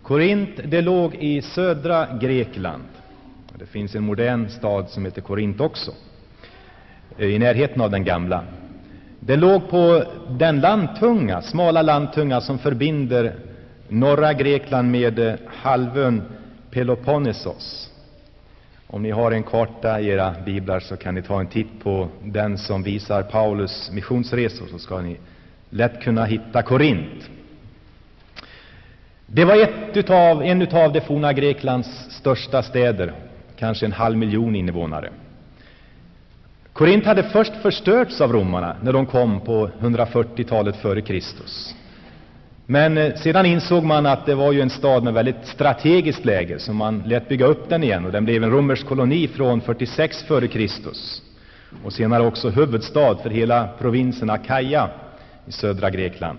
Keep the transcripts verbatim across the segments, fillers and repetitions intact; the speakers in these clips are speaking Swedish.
Korint, det låg i södra Grekland. Det finns en modern stad som heter Korint också, i närheten av den gamla. Det låg på den landtunga, smala landtunga som förbinder norra Grekland med halvön Peloponnesos. Om ni har en karta i era biblar så kan ni ta en titt på den som visar Paulus missionsresor, så ska ni lätt kunna hitta Korint. Det var ett utav, en utav det forna Greklands största städer, kanske en halv miljon invånare. Korint hade först förstörts av romarna när de kom på hundrafyrtiotalet före Kristus. Men sedan insåg man att det var ju en stad med väldigt strategiskt läge, så man lät bygga upp den igen, och den blev en romersk koloni från fyrtiosex före Kristus, och senare också huvudstad för hela provinsen Akaia i södra Grekland.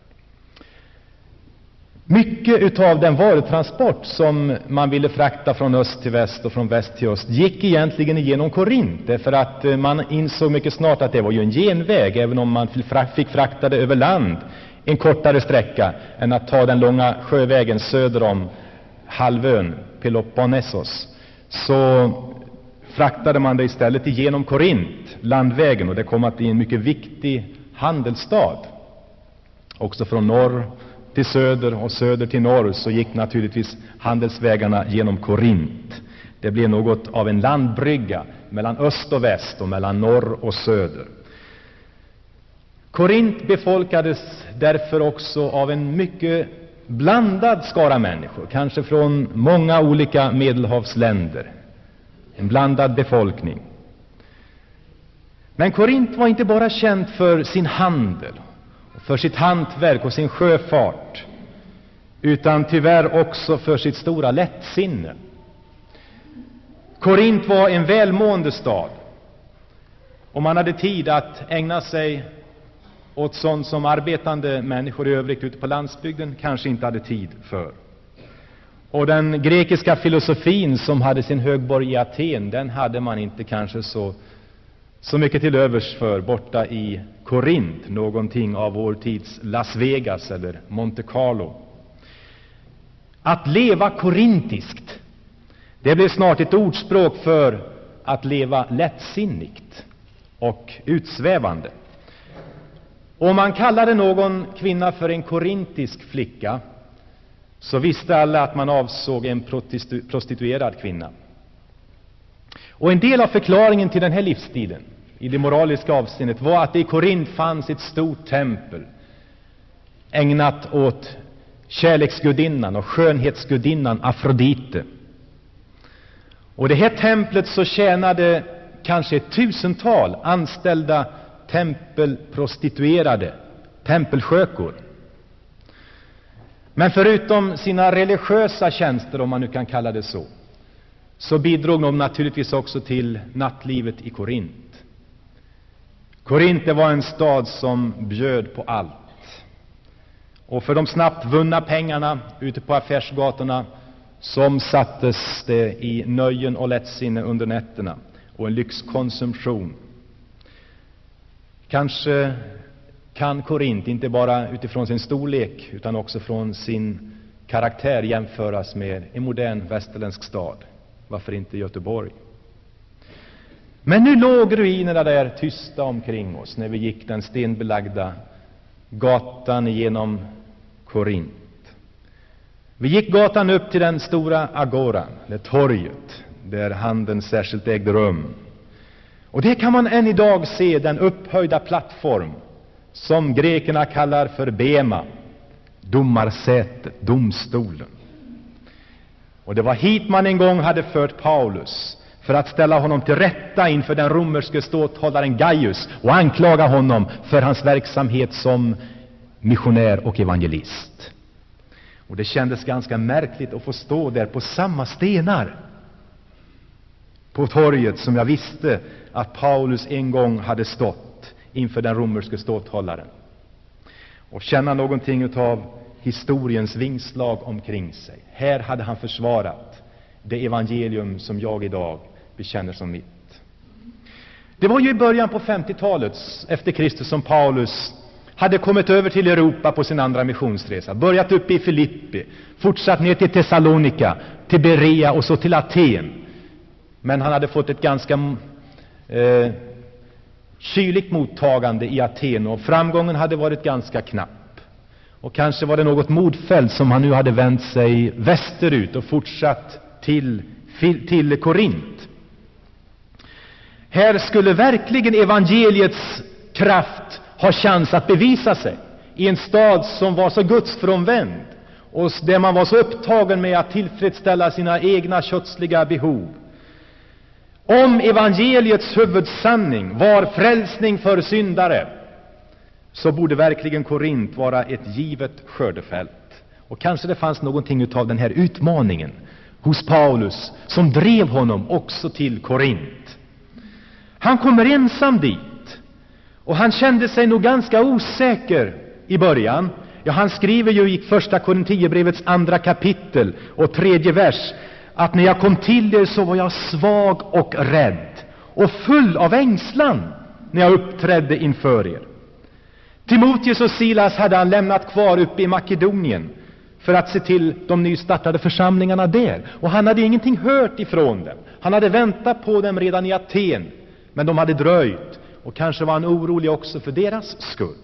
Mycket utav den varutransport som man ville frakta från öst till väst och från väst till öst gick egentligen igenom Korint, därför att man insåg mycket snart att det var ju en genväg, även om man fick frakta det över land en kortare sträcka än att ta den långa sjövägen söder om halvön Peloponnesos, så fraktade man det istället igenom Korint, landvägen, och det kom att bli en mycket viktig handelsstad. Också från norr till söder och söder till norr så gick naturligtvis handelsvägarna genom Korint. Det blev något av en landbrygga mellan öst och väst och mellan norr och söder. Korint befolkades därför också av en mycket blandad skara människor, kanske från många olika medelhavsländer. En blandad befolkning. Men Korint var inte bara känt för sin handel, för sitt hantverk och sin sjöfart, utan tyvärr också för sitt stora lättsinne. Korint var en välmående stad, och man hade tid att ägna sig åt sånt som arbetande människor i övrigt ute på landsbygden kanske inte hade tid för. Och den grekiska filosofin som hade sin högborg i Aten, den hade man inte kanske så, så mycket till övers för borta i Korint, någonting av vår tids Las Vegas eller Monte Carlo. Att leva korintiskt, det blev snart ett ordspråk för att leva lättsinnigt och utsvävande. Om man kallade någon kvinna för en korintisk flicka, så visste alla att man avsåg en prostituerad kvinna. Och en del av förklaringen till den här livsstilen i det moraliska avseendet var att det i Korint fanns ett stort tempel ägnat åt kärleksgudinnan och skönhetsgudinnan Afrodite. Och det här templet så tjänade kanske ett tusental anställda tempelprostituerade, tempelskökor. Men förutom sina religiösa tjänster, om man nu kan kalla det så, så bidrog de naturligtvis också till nattlivet i Korint. Korint var en stad som bjöd på allt. Och för de snabbt vunna pengarna ute på affärsgatorna som sattes det i nöjen och lättsinne under nätterna och en lyxkonsumtion. Kanske kan Korint inte bara utifrån sin storlek utan också från sin karaktär jämföras med en modern västerländsk stad. Varför inte Göteborg? Men nu låg ruinerna där tysta omkring oss när vi gick den stenbelagda gatan genom Korint. Vi gick gatan upp till den stora agoran, det torget där handeln särskilt ägde rum. Och det kan man än idag se, den upphöjda plattform som grekerna kallar för bema, domarsätet, domstolen. Och det var hit man en gång hade fört Paulus för att ställa honom till rätta inför den romerske ståthållaren Gaius och anklaga honom för hans verksamhet som missionär och evangelist. Och det kändes ganska märkligt att få stå där på samma stenar på torget som jag visste att Paulus en gång hade stått inför den romerske ståthållaren, och känna någonting utav historiens vingslag omkring sig. Här hade han försvarat det evangelium som jag idag bekänner som mitt. Det var ju i början på femtiotalet efter Kristus som Paulus hade kommit över till Europa på sin andra missionsresa, börjat uppe i Filippi, fortsatt ner till Thessalonika, till Berea och så till Aten. Men han hade fått ett ganska eh, kyligt mottagande i Aten, och framgången hade varit ganska knapp. Och kanske var det något modfält som han nu hade vänt sig västerut och fortsatt till, till Korint. Här skulle verkligen evangeliets kraft ha chans att bevisa sig i en stad som var så gudsfrånvänd och där man var så upptagen med att tillfredsställa sina egna kötsliga behov. Om evangeliets huvudsanning var frälsning för syndare, så borde verkligen Korint vara ett givet skördefält. Och kanske det fanns någonting utav den här utmaningen hos Paulus som drev honom också till Korint. Han kommer ensam dit, och han kände sig nog ganska osäker i början. Ja, han skriver ju i första Korintierbrevets andra kapitel och tredje vers att när jag kom till er så var jag svag och rädd och full av ängslan när jag uppträdde inför er. Timoteus och Silas hade han lämnat kvar uppe i Makedonien för att se till de nystartade församlingarna där. Och han hade ingenting hört ifrån dem. Han hade väntat på dem redan i Aten, men de hade dröjt, och kanske var han orolig också för deras skull.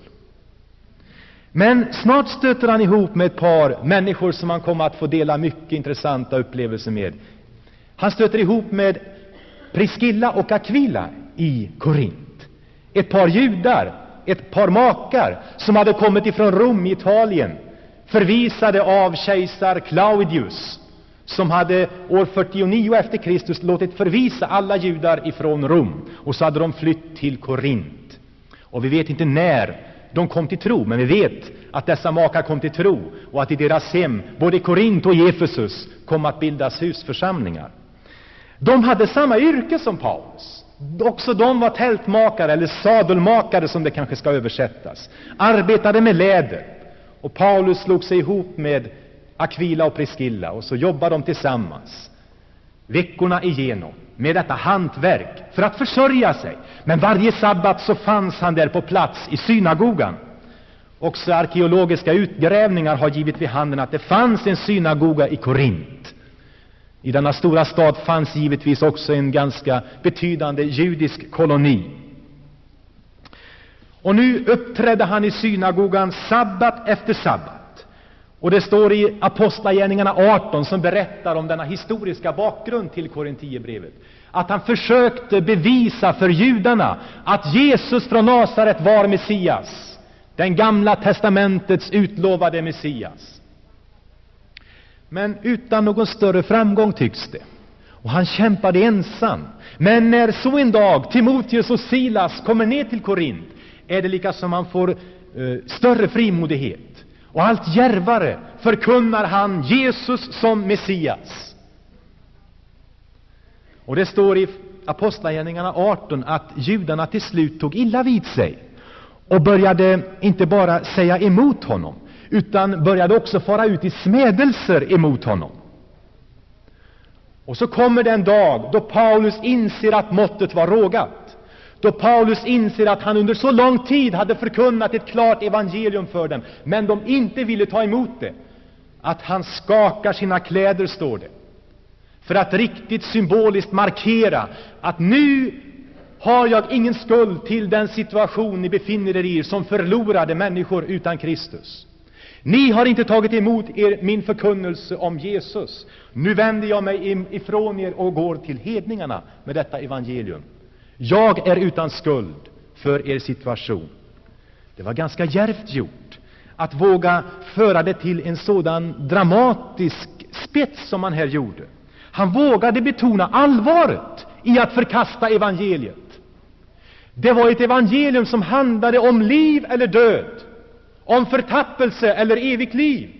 Men snart stöter han ihop med ett par människor som han kommer att få dela mycket intressanta upplevelser med. Han stöter ihop med Priscilla och Aquila i Korint. Ett par judar, ett par makar som hade kommit ifrån Rom i Italien, förvisade av kejsar Claudius, som hade år fyrtionio efter Kristus låtit förvisa alla judar ifrån Rom, och så hade de flytt till Korint. Och vi vet inte när de kom till tro, men vi vet att dessa makar kom till tro, och att i deras hem, både i Korint och i Efesus, kom att bildas husförsamlingar. De hade samma yrke som Paulus. Också de var tältmakare, eller sadelmakare som det kanske ska översättas. Arbetade med läder. Och Paulus slog sig ihop med Aquila och Priscilla, och så jobbade de tillsammans veckorna igenom med detta hantverk för att försörja sig. Men varje sabbat så fanns han där på plats i synagogan. Också arkeologiska utgrävningar har givit vid handen att det fanns en synagoga i Korint. I denna stora stad fanns givetvis också en ganska betydande judisk koloni. Och nu uppträdde han i synagogan sabbat efter sabbat. Och det står i Apostlagärningarna arton, som berättar om denna historiska bakgrund till Korintierbrevet, att han försökte bevisa för judarna att Jesus från Nasaret var Messias, den gamla testamentets utlovade Messias. Men utan någon större framgång tycks det. Och han kämpade ensam. Men när så en dag Timoteus och Silas kommer ner till Korint, är det lika som han får eh, större frimodighet. Och allt djärvare förkunnar han Jesus som Messias. Och det står i Apostlagärningarna arton att judarna till slut tog illa vid sig och började inte bara säga emot honom, utan började också fara ut i smädelser emot honom. Och så kommer det en dag då Paulus inser att måttet var rågat. Då Paulus inser att han under så lång tid hade förkunnat ett klart evangelium för dem, men de inte ville ta emot det. Att han skakar sina kläder, står det, för att riktigt symboliskt markera att nu har jag ingen skuld till den situation ni befinner er i som förlorade människor utan Kristus. Ni har inte tagit emot er min förkunnelse om Jesus. Nu vänder jag mig ifrån er och går till hedningarna med detta evangelium. Jag är utan skuld för er situation. Det var ganska djärvt gjort att våga föra det till en sådan dramatisk spets som man här gjorde. Han vågade betona allvaret i att förkasta evangeliet. Det var ett evangelium som handlade om liv eller död, om förtappelse eller evigt liv.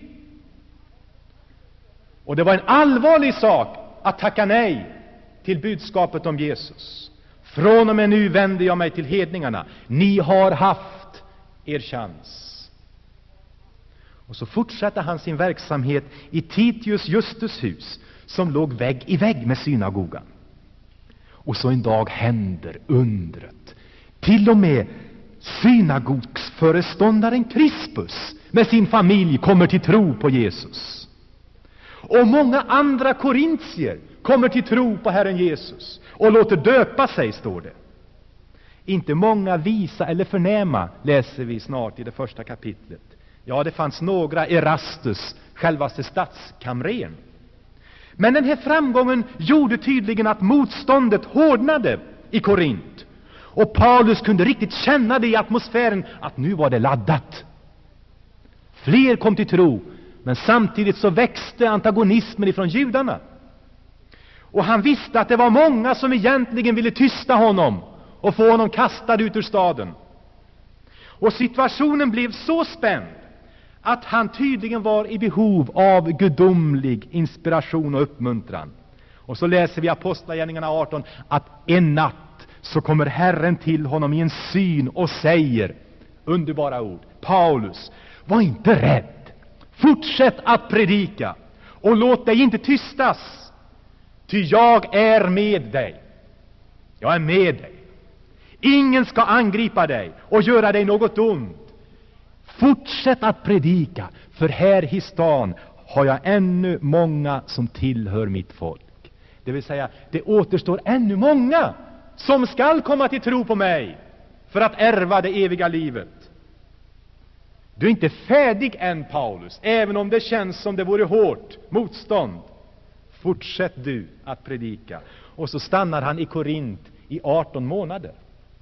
Och det var en allvarlig sak att tacka nej till budskapet om Jesus. Från och med nu vänder jag mig till hedningarna. Ni har haft er chans. Och så fortsatte han sin verksamhet i Titius Justus hus, som låg vägg i vägg med synagogan. Och så en dag händer undret. Till och med synagogsföreståndaren Crispus med sin familj kommer till tro på Jesus. Och många andra korintier kommer till tro på Herren Jesus och låter döpa sig, står det. Inte många visa eller förnäma, läser vi snart i det första kapitlet. Ja, det fanns några, Erastus, självaste statskamren. Men den här framgången gjorde tydligen att motståndet hårdnade i Korint. Och Paulus kunde riktigt känna det i atmosfären att nu var det laddat. Fler kom till tro, men samtidigt så växte antagonismen ifrån judarna. Och han visste att det var många som egentligen ville tysta honom och få honom kastad ut ur staden. Och situationen blev så spänd att han tydligen var i behov av gudomlig inspiration och uppmuntran. Och så läser vi i Apostlagärningarna arton att en natt så kommer Herren till honom i en syn och säger, underbara ord: Paulus, var inte rädd. Fortsätt att predika och låt dig inte tystas. Ty jag är med dig. Jag är med dig. Ingen ska angripa dig och göra dig något ont. Fortsätt att predika, för här i stan har jag ännu många som tillhör mitt folk. Det vill säga, det återstår ännu många som skall komma till tro på mig för att ärva det eviga livet. Du är inte färdig än, Paulus, även om det känns som det vore hårt motstånd. Fortsätt du att predika. Och så stannar han i Korint i arton månader.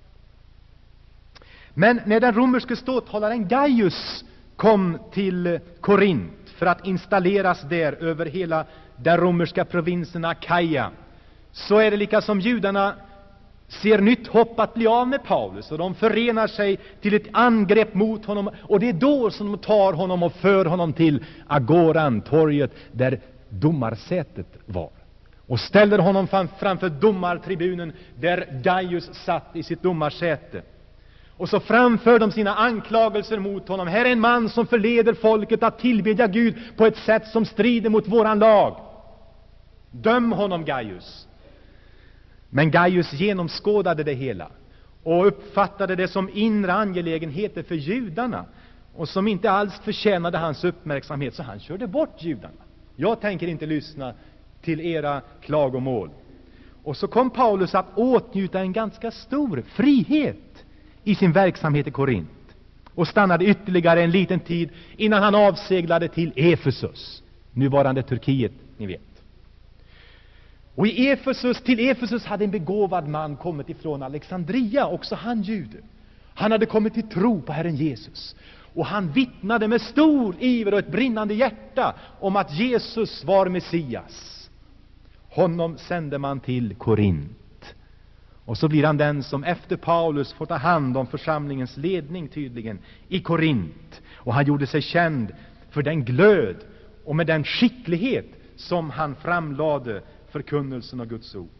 Men när den romerske ståthållaren Gaius kom till Korint för att installeras där över hela den romerska provinsen Akaia, så är det lika som judarna ser nytt hopp att bli av med Paulus, och de förenar sig till ett angrepp mot honom, och det är då som de tar honom och för honom till Agoran, torget där domarsätet var, och ställer honom framför domartribunen där Gaius satt i sitt domarsäte. Och så framför de sina anklagelser mot honom. Här är en man som förleder folket att tillbedja Gud på ett sätt som strider mot våran lag. Döm honom, Gaius. Men Gaius genomskådade det hela och uppfattade det som inre angelägenheter för judarna, och som inte alls förtjänade hans uppmärksamhet, så han körde bort judarna. Jag tänker inte lyssna till era klagomål. Och så kom Paulus att åtnjuta en ganska stor frihet i sin verksamhet i Korint, och stannade ytterligare en liten tid innan han avseglade till Efesus, nuvarande Turkiet, ni vet. Och i Efesus, till Efesus hade en begåvad man kommit ifrån Alexandria, också han jude. Han hade kommit till tro på Herren Jesus, och han vittnade med stor iver och ett brinnande hjärta om att Jesus var Messias. Honom sände man till Korint. Och så blir han den som efter Paulus får ta hand om församlingens ledning tydligen i Korint. Och han gjorde sig känd för den glöd och med den skicklighet som han framlade förkunnelsen av Guds ord.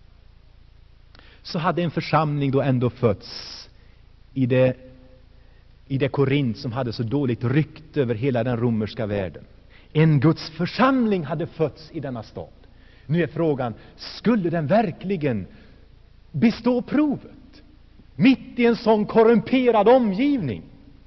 Så hade en församling då ändå fötts i det, i det Korint som hade så dåligt rykte över hela den romerska världen. En Guds församling hade fötts i denna stad. Nu är frågan, skulle den verkligen bestå provet mitt i en sån korrumperad omgivning?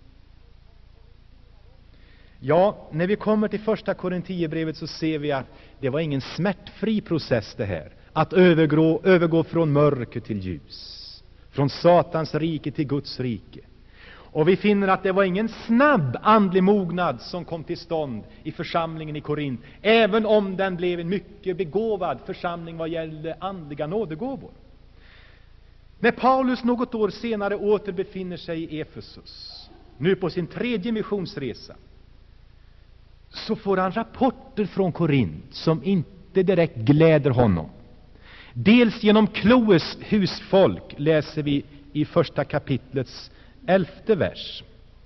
Ja, när vi kommer till första Korintierbrevet så ser vi att det var ingen smärtfri process det här, att övergå, övergå från mörker till ljus, från Satans rike till Guds rike. Och vi finner att det var ingen snabb andlig mognad som kom till stånd i församlingen i Korint, även om den blev en mycket begåvad församling vad gällde andliga nådegåvor. När Paulus något år senare åter befinner sig i Efesus, nu på sin tredje missionsresa, så får han rapporter från Korint som inte direkt gläder honom. Dels genom Kloes husfolk, läser vi i första kapitlets elfte vers.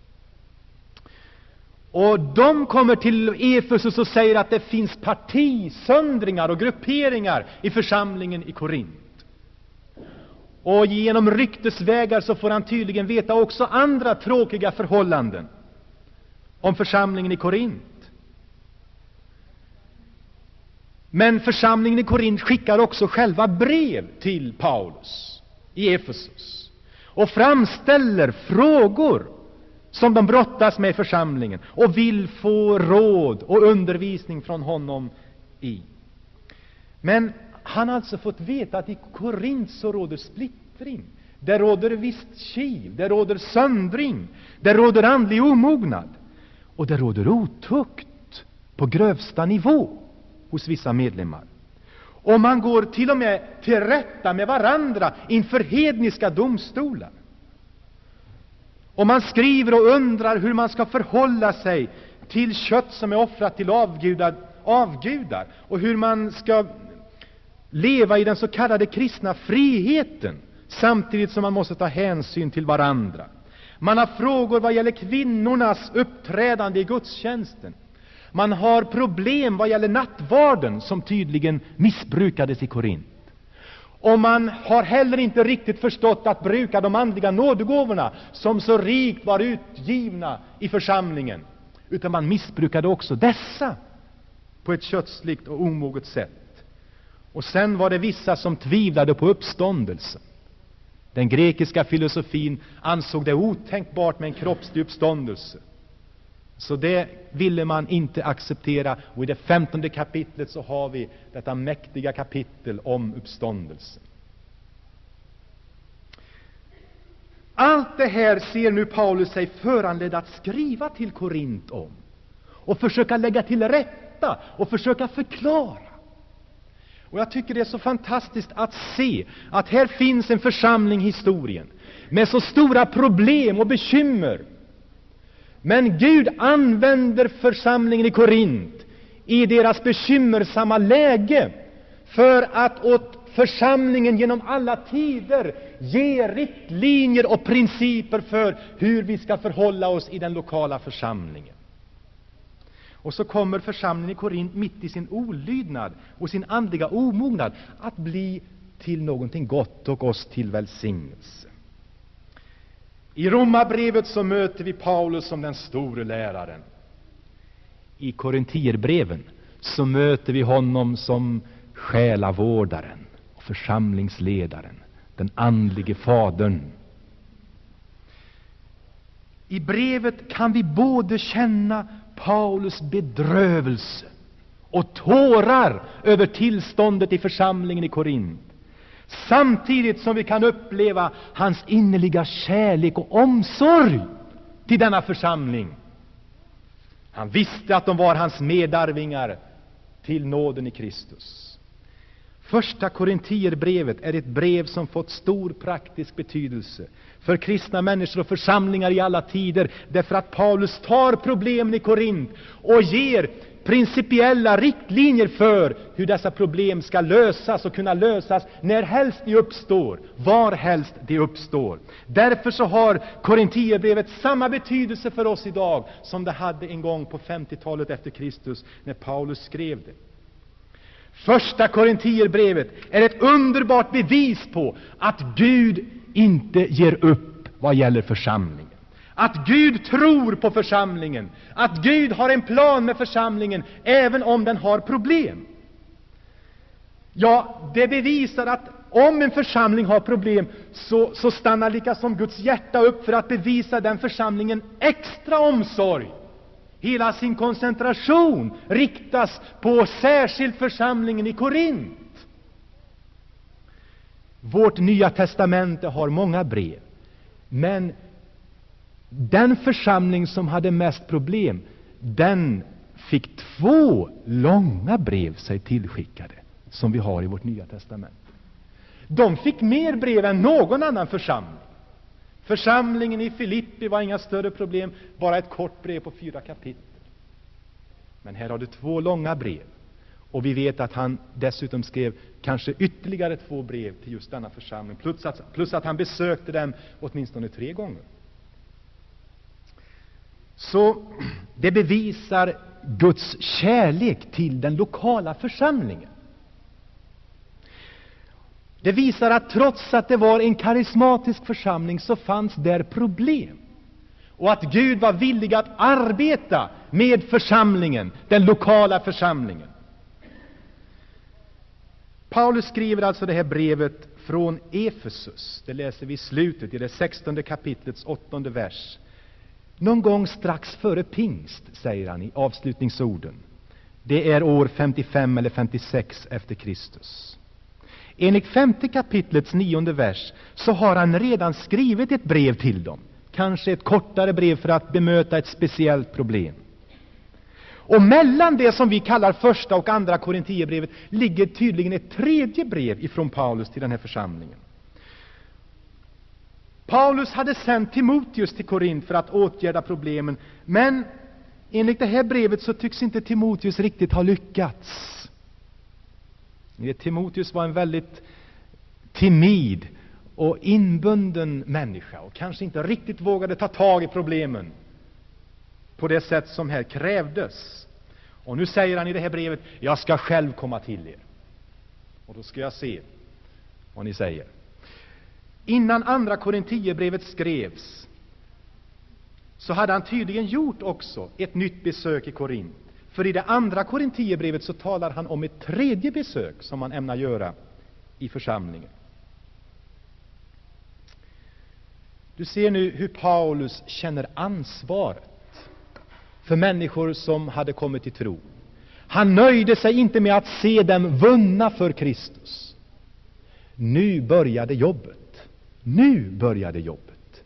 Och de kommer till Efesus och säger att det finns partisöndringar och grupperingar i församlingen i Korint. Och genom ryktesvägar så får han tydligen veta också andra tråkiga förhållanden om församlingen i Korint. Men församlingen i Korint skickar också själva brev till Paulus i Efesus. och framställer frågor som de brottas med i församlingen och vill få råd och undervisning från honom i. Men han har alltså fått veta att i Korint så råder splittring. Det råder visst kiv, det råder söndring, det råder andlig omognad och det råder otukt på grövsta nivå hos vissa medlemmar. Och man går till och med till rätta med varandra inför hedniska domstolar. Och man skriver och undrar hur man ska förhålla sig till kött som är offrat till avgudar, avgudar och hur man ska leva i den så kallade kristna friheten samtidigt som man måste ta hänsyn till varandra. Man har frågor vad gäller kvinnornas uppträdande i gudstjänsten. Man har problem vad gäller nattvarden som tydligen missbrukades i Korint. Och man har heller inte riktigt förstått att bruka de andliga nådegåvorna som så rikt var utgivna i församlingen. Utan man missbrukade också dessa på ett kötsligt och omoget sätt. Och sen var det vissa som tvivlade på uppståndelsen. Den grekiska filosofin ansåg det otänkbart med en kroppslig uppståndelse. Så det ville man inte acceptera. Och i det femtonde kapitlet så har vi detta mäktiga kapitel om uppståndelsen. Allt det här ser nu Paulus sig föranledd att skriva till Korint om. Och försöka lägga till rätta och försöka förklara. Och jag tycker det är så fantastiskt att se att här finns en församling i historien med så stora problem och bekymmer. Men Gud använder församlingen i Korint i deras bekymmersamma läge för att åt församlingen genom alla tider ge riktlinjer och principer för hur vi ska förhålla oss i den lokala församlingen. Och så kommer församlingen i Korint mitt i sin olydnad och sin andliga omognad att bli till någonting gott och oss till välsignelse. I Romarbrevet så möter vi Paulus som den store läraren. I Korintierbreven så möter vi honom som själavårdaren och församlingsledaren, den andlige fadern. I brevet kan vi både känna Paulus bedrövelse och tårar över tillståndet i församlingen i Korint, samtidigt som vi kan uppleva hans innerliga kärlek och omsorg till denna församling. Han visste att de var hans medarvingar till nåden i Kristus. Första Korintierbrevet är ett brev som fått stor praktisk betydelse för kristna människor och församlingar i alla tider, därför att Paulus tar problemen i Korint och ger principiella riktlinjer för hur dessa problem ska lösas och kunna lösas när helst de uppstår, var helst de uppstår. Därför så har Korintierbrevet samma betydelse för oss idag som det hade en gång på femtiotalet efter Kristus när Paulus skrev det. Första Korintierbrevet är ett underbart bevis på att Gud inte ger upp vad gäller församlingen. Att Gud tror på församlingen. Att Gud har en plan med församlingen även om den har problem. Ja, det bevisar att om en församling har problem så, så stannar lika som Guds hjärta upp för att bevisa den församlingen extra omsorg. Hela sin koncentration riktas på särskilt församlingen i Korint. Vårt Nya testamente har många brev, men den församling som hade mest problem, den fick två långa brev sig tillskickade, som vi har i vårt Nya testamente. De fick mer brev än någon annan församling. Församlingen i Filippi var inga större problem, bara ett kort brev på fyra kapitel. Men här har du två långa brev. Och vi vet att han dessutom skrev kanske ytterligare två brev till just denna församling. Plus att, plus att han besökte dem åtminstone tre gånger. Så det bevisar Guds kärlek till den lokala församlingen. Det visar att trots att det var en karismatisk församling så fanns där problem. Och att Gud var villig att arbeta med församlingen, den lokala församlingen. Paulus skriver alltså det här brevet från Efesus. Det läser vi i slutet i det sextonde kapitlets åttonde vers. Någon gång strax före pingst, säger han i avslutningsorden. Det är år femtiofem eller femtiosex efter Kristus. Enligt femte kapitlets nionde vers så har han redan skrivit ett brev till dem. Kanske ett kortare brev för att bemöta ett speciellt problem. Och mellan det som vi kallar första och andra Korintierbrevet ligger tydligen ett tredje brev ifrån Paulus till den här församlingen. Paulus hade sänt Timoteus till Korint för att åtgärda problemen, men enligt det här brevet så tycks inte Timoteus riktigt ha lyckats. Timoteus var en väldigt timid och inbunden människa och kanske inte riktigt vågade ta tag i problemen på det sätt som här krävdes. Och nu säger han i det här brevet: jag ska själv komma till er. Och då ska jag se vad ni säger. Innan andra Korintierbrevet skrevs så hade han tydligen gjort också ett nytt besök i Korint. För i det andra Korintierbrevet så talar han om ett tredje besök som han ämnar göra i församlingen. Du ser nu hur Paulus känner ansvaret för människor som hade kommit till tro. Han nöjde sig inte med att se dem vunna för Kristus. Nu började jobbet. Nu började jobbet.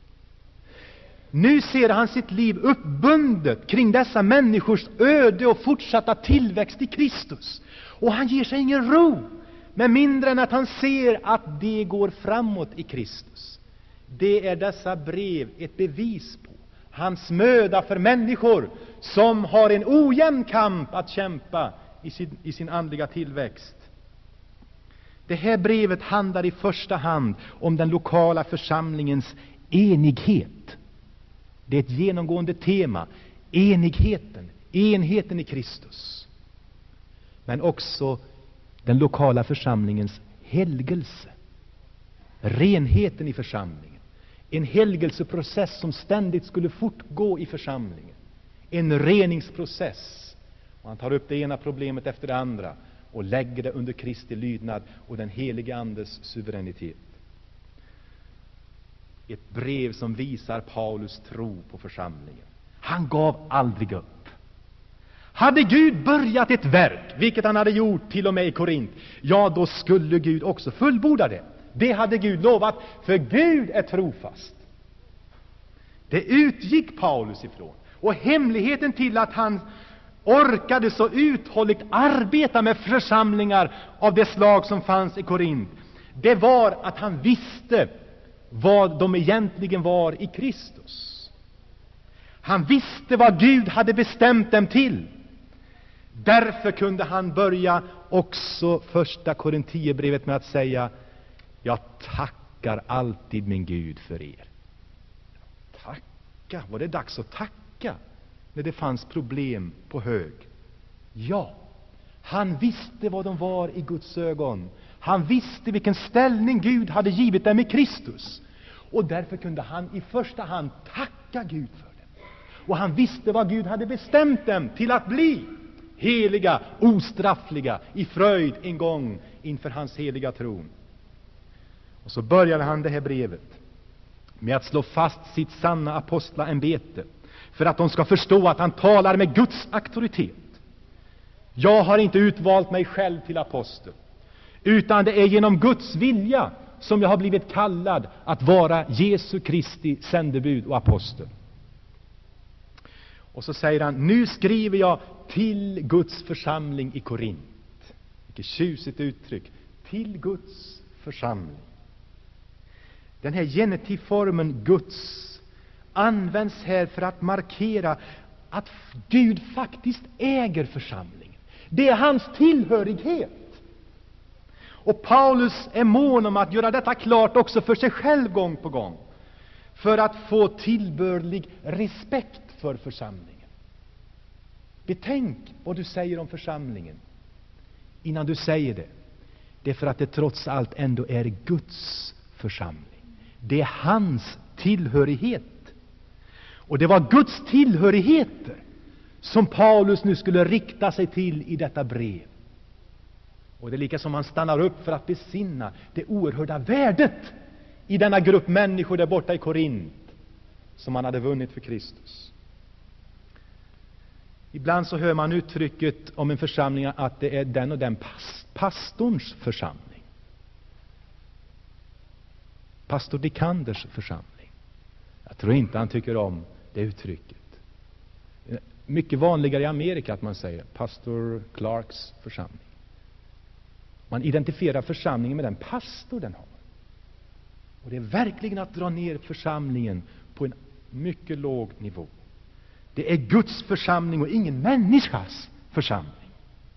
Nu ser han sitt liv uppbundet kring dessa människors öde och fortsatta tillväxt i Kristus. Och han ger sig ingen ro med mindre än att han ser att det går framåt i Kristus. Det är dessa brev ett bevis på. Hans möda för människor som har en ojämn kamp att kämpa i sin, i sin andliga tillväxt. Det här brevet handlar i första hand om den lokala församlingens enighet. Det är ett genomgående tema. Enigheten, enheten i Kristus. Men också den lokala församlingens helgelse. Renheten i församlingen. En helgelseprocess som ständigt skulle fortgå i församlingen. En reningsprocess. Och han tar upp det ena problemet efter det andra och lägger det under Kristi lydnad och den helige Andes suveränitet. Ett brev som visar Paulus tro på församlingen. Han gav aldrig upp. Hade Gud börjat ett verk, vilket han hade gjort till och med i Korint, ja, då skulle Gud också fullborda det. Det hade Gud lovat, för Gud är trofast. Det utgick Paulus ifrån. Och hemligheten till att han orkade så uthålligt arbeta med församlingar av det slag som fanns i Korint, det var att han visste vad de egentligen var i Kristus. Han visste vad Gud hade bestämt dem till. Därför kunde han börja också första Korintierbrevet med att säga: jag tackar alltid min Gud för er. Tacka? Var det dags att tacka när det fanns problem på hög? Ja, han visste vad de var i Guds ögon. Han visste vilken ställning Gud hade givit dem i Kristus. Och därför kunde han i första hand tacka Gud för dem. Och han visste vad Gud hade bestämt dem till att bli. Heliga, ostraffliga, i fröjd en gång inför hans heliga tron. Och så började han det här brevet med att slå fast sitt sanna apostlaämbete, för att de ska förstå att han talar med Guds auktoritet. Jag har inte utvalt mig själv till apostel, utan det är genom Guds vilja som jag har blivit kallad att vara Jesu Kristi sändebud och apostel. Och så säger han: nu skriver jag till Guds församling i Korint. Vilket tjusigt uttryck. Till Guds församling. Den här genitivformen Guds används här för att markera att Gud faktiskt äger församlingen. Det är hans tillhörighet. Och Paulus är mån om att göra detta klart också för sig själv gång på gång, för att få tillbörlig respekt för församlingen. Betänk vad du säger om församlingen innan du säger det. Det är för att det trots allt ändå är Guds församling. Det är hans tillhörighet. Och det var Guds tillhörigheter som Paulus nu skulle rikta sig till i detta brev. Och det är lika som man stannar upp för att besinna det oerhörda värdet i denna grupp människor där borta i Korint som man hade vunnit för Kristus. Ibland så hör man uttrycket om en församling att det är den och den past- pastorns församling. Pastor Dikanders församling. Jag tror inte han tycker om det uttrycket. Mycket vanligare i Amerika att man säger pastor Clarks församling. Man identifierar församlingen med den pastor den har. Och det är verkligen att dra ner församlingen på en mycket låg nivå. Det är Guds församling och ingen människas församling.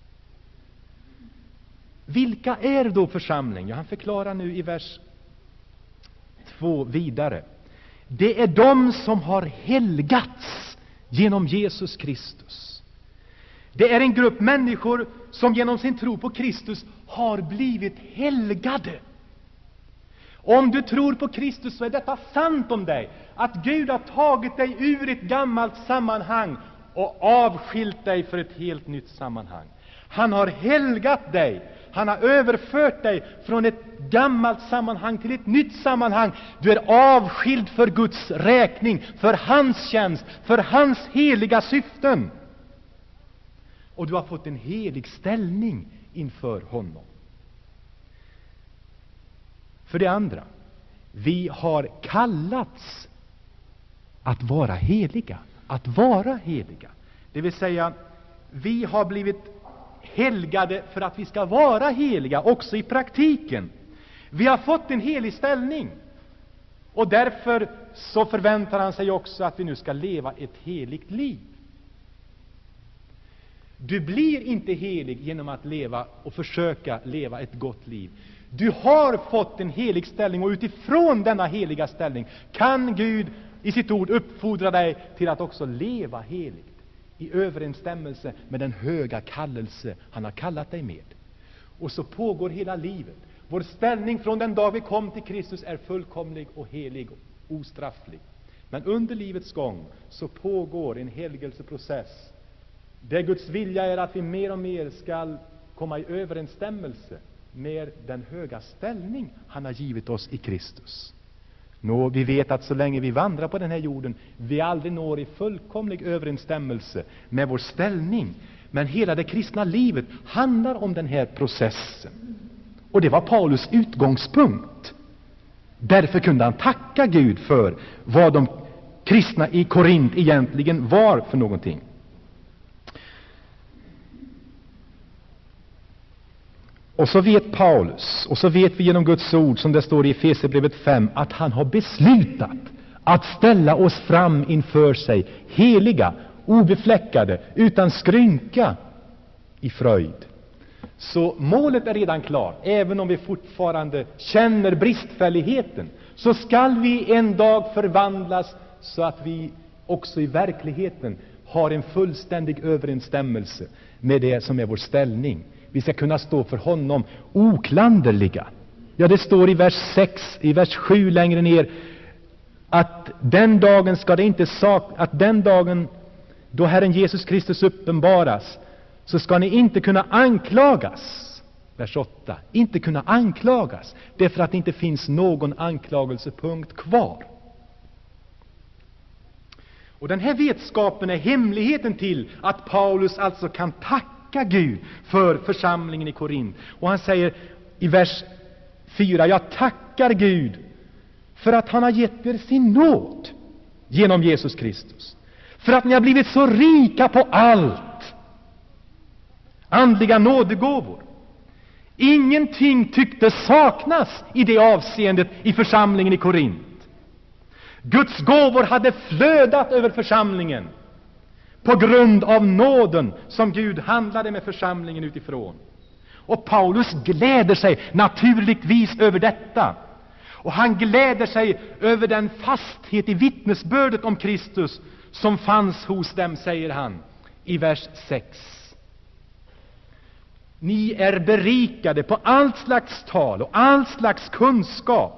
Vilka är då församling? Ja, han förklarar nu i vers två vidare. Det är de som har helgats genom Jesus Kristus. Det är en grupp människor som genom sin tro på Kristus har blivit helgade. Om du tror på Kristus så är detta sant om dig. Att Gud har tagit dig ur ett gammalt sammanhang och avskilt dig för ett helt nytt sammanhang. Han har helgat dig. Han har överfört dig från ett gammalt sammanhang till ett nytt sammanhang. Du är avskild för Guds räkning, för hans tjänst, för hans heliga syften. Och du har fått en helig ställning inför honom. För det andra, vi har kallats att vara heliga. Att vara heliga. Det vill säga, vi har blivit helgade för att vi ska vara heliga också i praktiken. Vi har fått en helig ställning. Och därför så förväntar han sig också att vi nu ska leva ett heligt liv. Du blir inte helig genom att leva och försöka leva ett gott liv. Du har fått en helig ställning och utifrån denna heliga ställning kan Gud i sitt ord uppfordra dig till att också leva heligt i överensstämmelse med den höga kallelse han har kallat dig med. Och så pågår hela livet. Vår ställning från den dag vi kom till Kristus är fullkomlig och helig och ostrafflig. Men under livets gång så pågår en helgelseprocess där Guds vilja är att vi mer och mer ska komma i överensstämmelse med den höga ställning han har givit oss i Kristus. Nå, vi vet att så länge vi vandrar på den här jorden, vi aldrig når i fullkomlig överensstämmelse med vår ställning. Men hela det kristna livet handlar om den här processen. Och det var Paulus utgångspunkt. Därför kunde han tacka Gud för vad de kristna i Korint egentligen var för någonting. Och så vet Paulus, och så vet vi genom Guds ord, som det står i Efesierbrevet fem, att han har beslutat att ställa oss fram inför sig, heliga, obefläckade, utan skrynka, i fröjd. Så målet är redan klart. Även om vi fortfarande känner bristfälligheten, så skall vi en dag förvandlas så att vi också i verkligheten har en fullständig överensstämmelse med det som är vår ställning. Vi ska kunna stå för honom oklanderliga. Ja, det står i vers sex, i vers sju längre ner, att den dagen ska det inte sak, att den dagen då Herren Jesus Kristus uppenbaras, så ska ni inte kunna anklagas. Vers åtta, inte kunna anklagas, därför att det inte finns någon anklagelsepunkt kvar. Och den här vetskapen är hemligheten till att Paulus alltså kan tacka Gud för församlingen i Korint. Och han säger i vers fyra, jag tackar Gud för att han har gett er sin nåd genom Jesus Kristus. För att ni har blivit så rika på allt. Andliga nådegåvor. Ingenting tyckte saknas i det avseendet i församlingen i Korint. Guds gåvor hade flödat över församlingen på grund av nåden som Gud handlade med församlingen utifrån. Och Paulus gläder sig naturligtvis över detta. Och han gläder sig över den fasthet i vittnesbördet om Kristus som fanns hos dem, säger han i vers sex. Ni är berikade på allt slags tal och allt slags kunskap.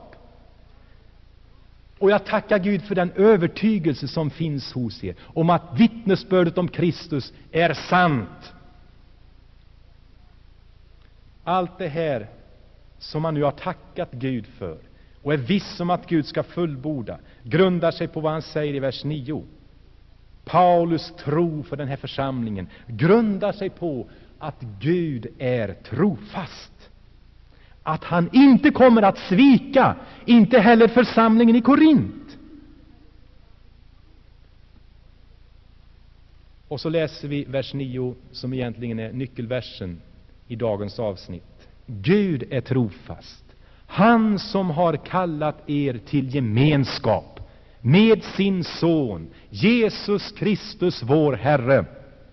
Och jag tackar Gud för den övertygelse som finns hos er om att vittnesbördet om Kristus är sant. Allt det här som man nu har tackat Gud för och är viss om att Gud ska fullborda grundar sig på vad han säger i vers nio. Paulus tro för den här församlingen grundar sig på att Gud är trofast. Att han inte kommer att svika, inte heller församlingen i Korint. Och så läser vi vers nio som egentligen är nyckelversen i dagens avsnitt. Gud är trofast. Han som har kallat er till gemenskap med sin son Jesus Kristus vår Herre.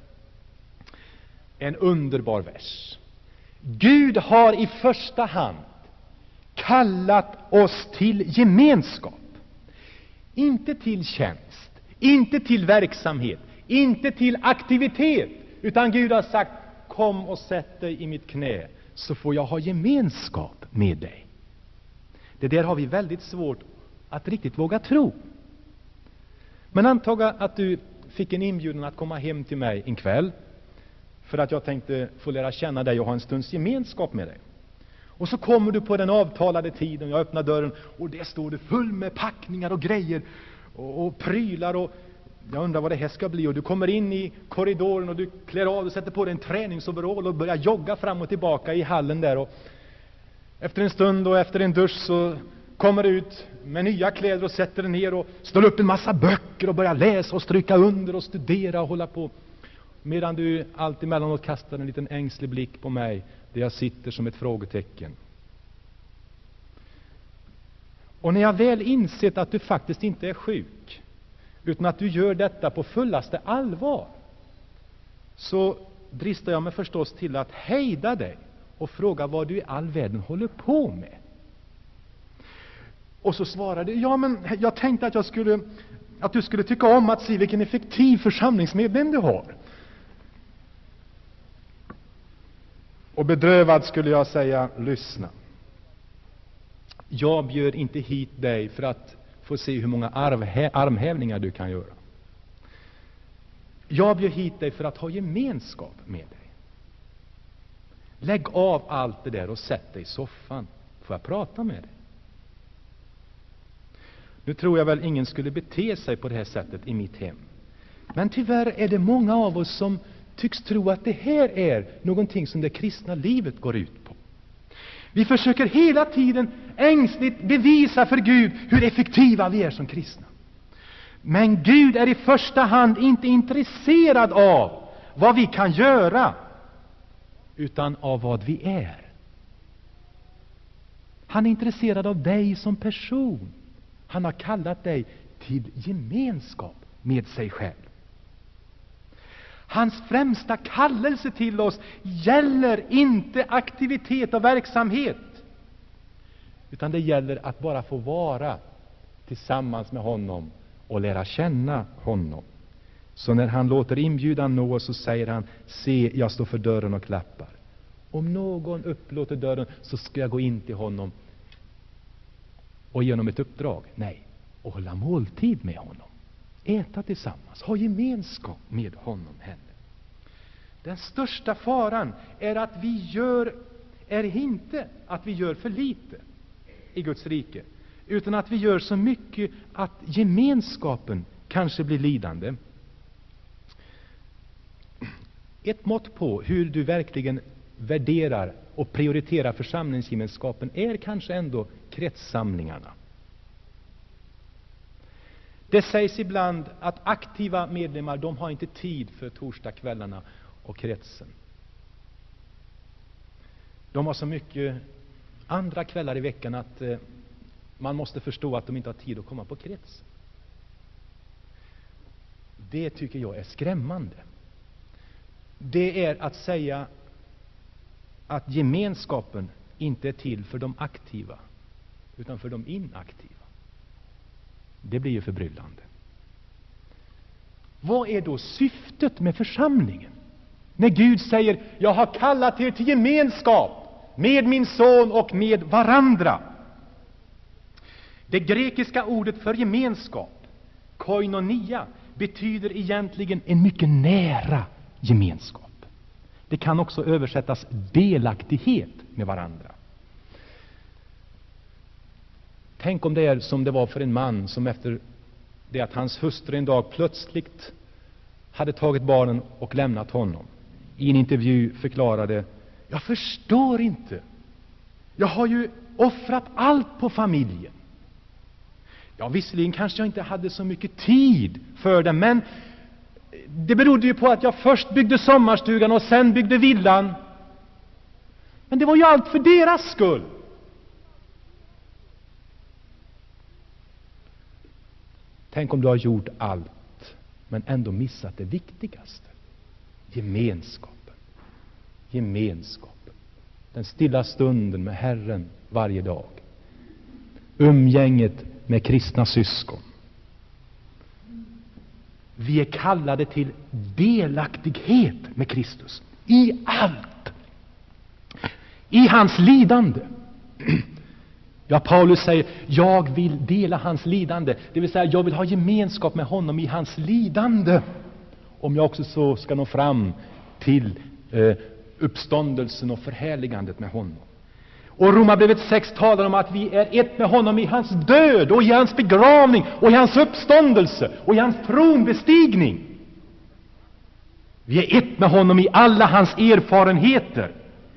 En underbar vers. Gud har i första hand kallat oss till gemenskap. Inte till tjänst, inte till verksamhet, inte till aktivitet, utan Gud har sagt: kom och sätt dig i mitt knä så får jag ha gemenskap med dig. Det där har vi väldigt svårt att riktigt våga tro. Men antag att du fick en inbjudan att komma hem till mig en kväll för att jag tänkte få lära känna dig och ha en stunds gemenskap med dig. Och så kommer du på den avtalade tiden, jag öppnar dörren och det står det full med packningar och grejer och, och prylar och jag undrar vad det här ska bli. Och du kommer in i korridoren och du klär av och sätter på dig en träningsoverall och börjar jogga fram och tillbaka i hallen där. Och efter en stund och efter en dusch så kommer du ut med nya kläder och sätter dig ner och står upp en massa böcker och börjar läsa och stryka under och studera och hålla på. Medan du allt emellanåt kastar en liten ängslig blick på mig där jag sitter som ett frågetecken. Och när jag väl insett att du faktiskt inte är sjuk, utan att du gör detta på fullaste allvar, så dristar jag mig förstås till att hejda dig och fråga vad du i all världen håller på med. Och så svarar du: ja, men jag tänkte att jag skulle att du skulle tycka om att se vilken effektiv församlingsmedlem du har. Och bedrövad skulle jag säga: lyssna. Jag bjöd inte hit dig för att få se hur många arvhä- armhävningar du kan göra. Jag bjöd hit dig för att ha gemenskap med dig. Lägg av allt det där och sätt dig i soffan. Får jag prata med dig? Nu tror jag väl ingen skulle bete sig på det här sättet i mitt hem. Men tyvärr är det många av oss som tycks tro att det här är någonting som det kristna livet går ut på. Vi försöker hela tiden ängsligt bevisa för Gud hur effektiva vi är som kristna. Men Gud är i första hand inte intresserad av vad vi kan göra, utan av vad vi är. Han är intresserad av dig som person. Han har kallat dig till gemenskap med sig själv. Hans främsta kallelse till oss gäller inte aktivitet och verksamhet, utan det gäller att bara få vara tillsammans med honom och lära känna honom. Så när han låter inbjudan nå oss så säger han: se, jag står för dörren och klappar. Om någon upplåter dörren så ska jag gå in till honom och ge honom ett uppdrag. Nej, och hålla måltid med honom. Äta tillsammans, ha gemenskap med honom, henne. Den största faran är att vi gör, är inte att vi gör för lite i Guds rike, utan att vi gör så mycket att gemenskapen kanske blir lidande. Ett mått på hur du verkligen värderar och prioriterar församlingsgemenskapen är kanske ändå kretssamlingarna. Det sägs ibland att aktiva medlemmar, de har inte tid för torsdagskvällarna och kretsen. De har så mycket andra kvällar i veckan att eh, man måste förstå att de inte har tid att komma på kretsen. Det tycker jag är skrämmande. Det är att säga att gemenskapen inte är till för de aktiva, utan för de inaktiva. Det blir ju förbryllande. Vad är då syftet med församlingen? När Gud säger: jag har kallat er till gemenskap med min son och med varandra. Det grekiska ordet för gemenskap, koinonia, betyder egentligen en mycket nära gemenskap. Det kan också översättas delaktighet med varandra. Tänk om det är som det var för en man som efter det att hans hustru en dag plötsligt hade tagit barnen och lämnat honom. I en intervju förklarade: jag förstår inte. Jag har ju offrat allt på familjen. Ja, visserligen kanske jag inte hade så mycket tid för det, men det berodde ju på att jag först byggde sommarstugan och sen byggde villan. Men det var ju allt för deras skull. Tänk om du har gjort allt, men ändå missat det viktigaste. Gemenskapen. Gemenskapen. Den stilla stunden med Herren varje dag. Umgänget med kristna syskon. Vi är kallade till delaktighet med Kristus i allt. I hans lidande. Ja, Paulus säger: jag vill dela hans lidande. Det vill säga, jag vill ha gemenskap med honom i hans lidande. Om jag också så ska nå fram till eh, uppståndelsen och förhärligandet med honom. Och Romarbrevet sex talar om att vi är ett med honom i hans död och i hans begravning och i hans uppståndelse och i hans tronbestigning. Vi är ett med honom i alla hans erfarenheter.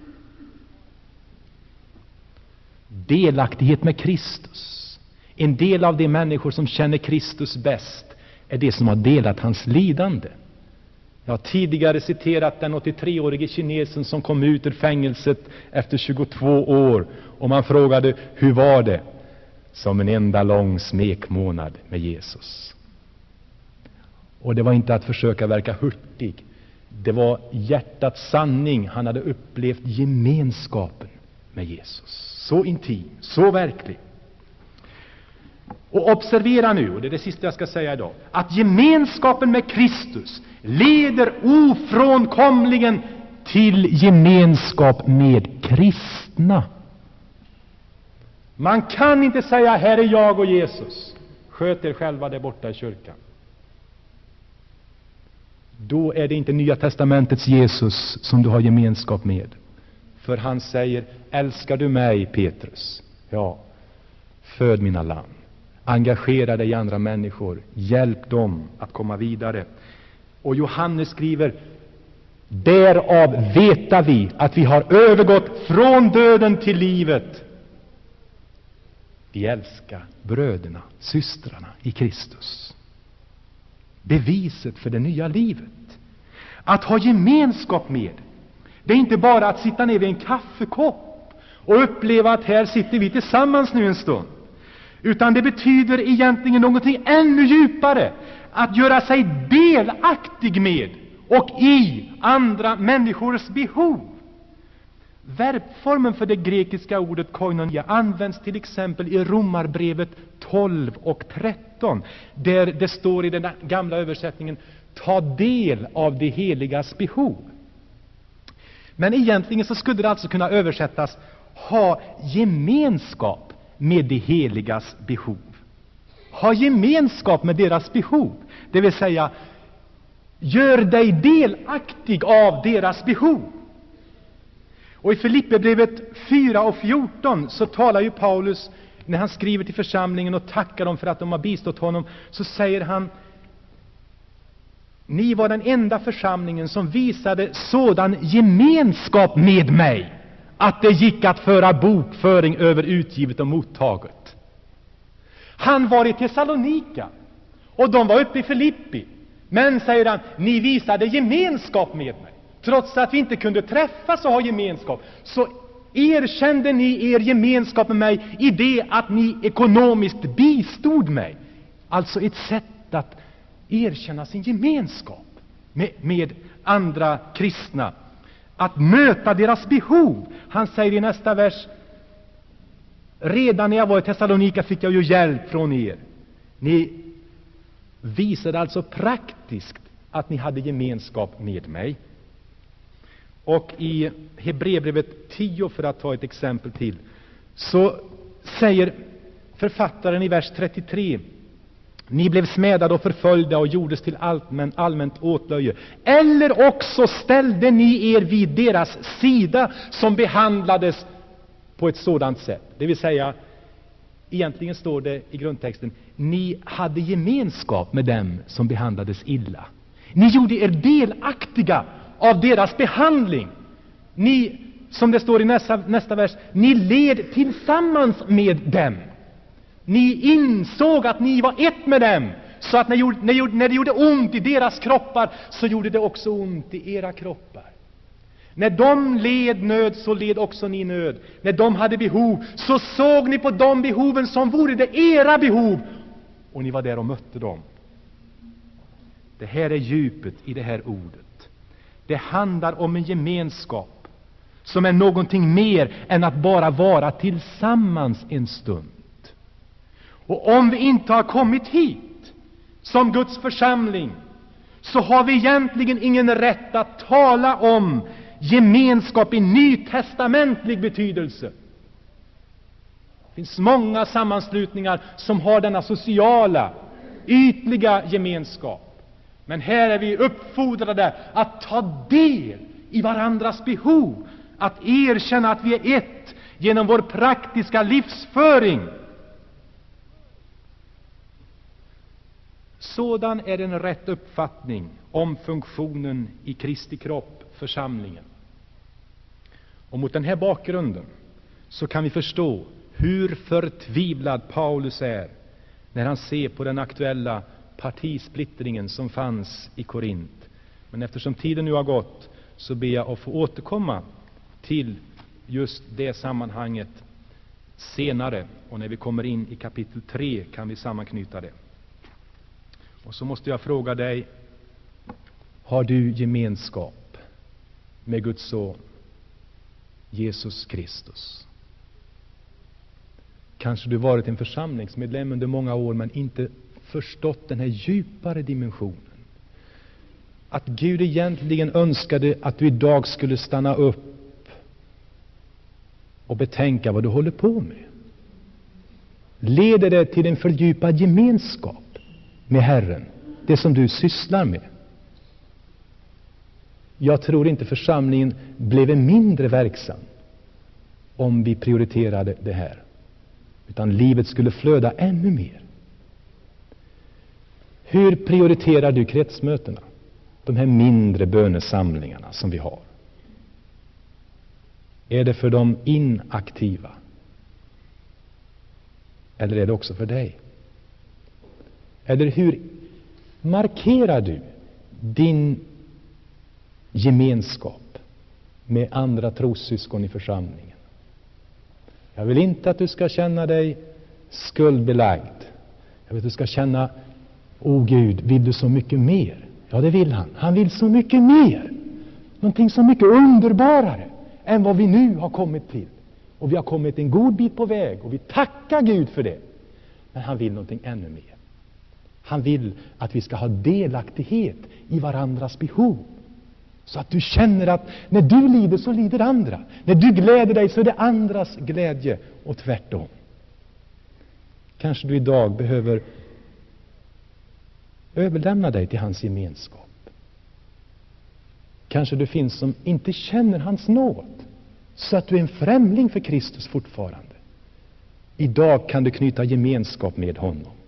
Delaktighet med Kristus. En del av de människor som känner Kristus bäst är de som har delat hans lidande. Jag har tidigare citerat den åttiotre-årige kinesen som kom ut ur fängelset efter tjugotvå år, och man frågade: hur var det? Som en enda lång smekmånad med Jesus. Och det var inte att försöka verka hurtig. Det var hjärtats sanning. Han hade upplevt gemenskapen med Jesus. Så intim, så verklig. Och observera nu, och det är det sista jag ska säga idag, att gemenskapen med Kristus leder ofrånkomligen till gemenskap med kristna. Man kan inte säga: här är jag och Jesus, sköt er själva där borta i kyrkan. Då är det inte Nya testamentets Jesus som du har gemenskap med. För han säger: älskar du mig, Petrus? Ja, föd mina lamm. Engagera dig i andra människor. Hjälp dem att komma vidare. Och Johannes skriver: därav veta vi att vi har övergått från döden till livet. Vi älskar bröderna, systrarna i Kristus. Beviset för det nya livet. Att ha gemenskap med, det är inte bara att sitta ner vid en kaffekopp och uppleva att här sitter vi tillsammans nu en stund. Utan det betyder egentligen någonting ännu djupare. Att göra sig delaktig med och i andra människors behov. Verbformen för det grekiska ordet koinonia används till exempel i Romarbrevet tolv och tretton. Där det står i den gamla översättningen: ta del av de heligas behov. Men egentligen så skulle det alltså kunna översättas: ha gemenskap med de heligas behov. Ha gemenskap med deras behov. Det vill säga, gör dig delaktig av deras behov. Och i Filipperbrevet fyra och fjorton så talar ju Paulus, när han skriver till församlingen och tackar dem för att de har bistått honom, så säger han: ni var den enda församlingen som visade sådan gemenskap med mig att det gick att föra bokföring över utgivet och mottaget. Han var i Thessalonika och de var uppe i Filippi. Men, säger han, ni visade gemenskap med mig. Trots att vi inte kunde träffas och ha gemenskap, så erkände ni er gemenskap med mig i det att ni ekonomiskt bistod mig. Alltså ett sätt att erkänna sin gemenskap med, med andra kristna. Att möta deras behov. Han säger i nästa vers: redan när jag var i Thessalonika fick jag ju hjälp från er. Ni visade alltså praktiskt att ni hade gemenskap med mig. Och i Hebreerbrevet tio, för att ta ett exempel till, så säger författaren i vers trettiotre: Ni blev smädade och förföljda och gjordes till allmän, allmänt åtlöje. Eller också ställde ni er vid deras sida som behandlades på ett sådant sätt. Det vill säga, egentligen står det i grundtexten, ni hade gemenskap med dem som behandlades illa. Ni gjorde er delaktiga av deras behandling. Ni, som det står i nästa, nästa vers, ni led tillsammans med dem. Ni insåg att ni var ett med dem, så att när, när, när det gjorde ont i deras kroppar, så gjorde det också ont i era kroppar. När de led nöd, så led också ni nöd. När de hade behov, så såg ni på de behoven som vore det era behov, och ni var där och mötte dem. Det här är djupet i det här ordet. Det handlar om en gemenskap som är någonting mer än att bara vara tillsammans en stund. Och om vi inte har kommit hit som Guds församling, så har vi egentligen ingen rätt att tala om gemenskap i nytestamentlig betydelse. Det finns många sammanslutningar som har denna sociala, ytliga gemenskap. Men här är vi uppfodrade att ta del i varandras behov, att erkänna att vi är ett genom vår praktiska livsföring. Sådan är en rätt uppfattning om funktionen i Kristi kropp, församlingen. Och mot den här bakgrunden så kan vi förstå hur förtvivlad Paulus är när han ser på den aktuella partisplittringen som fanns i Korint. Men eftersom tiden nu har gått, så ber jag att få återkomma till just det sammanhanget senare. Och när vi kommer in i kapitel tre kan vi sammanknyta det. Och så måste jag fråga dig, har du gemenskap med Guds son Jesus Kristus? Kanske du varit en församlingsmedlem under många år, men inte förstått den här djupare dimensionen. Att Gud egentligen önskade att du idag skulle stanna upp och betänka vad du håller på med. Leder det till en fördjupad gemenskap med Herren, det som du sysslar med? Jag tror inte församlingen blev mindre verksam om vi prioriterade det här, utan livet skulle flöda ännu mer. Hur prioriterar du kretsmötena? De här mindre bönesamlingarna som vi har. Är det för de inaktiva? Eller är det också för dig? Eller hur markerar du din gemenskap med andra trossyskon i församlingen? Jag vill inte att du ska känna dig skuldbelagd. Jag vill att du ska känna, åh Gud, vill du så mycket mer? Ja, det vill han. Han vill så mycket mer. Någonting så mycket underbarare än vad vi nu har kommit till. Och vi har kommit en god bit på väg, och vi tackar Gud för det. Men han vill någonting ännu mer. Han vill att vi ska ha delaktighet i varandras behov. Så att du känner att när du lider så lider andra. När du gläder dig så är det andras glädje, och tvärtom. Kanske du idag behöver överlämna dig till hans gemenskap. Kanske du finns som inte känner hans nåd, så att du är en främling för Kristus fortfarande. Idag kan du knyta gemenskap med honom.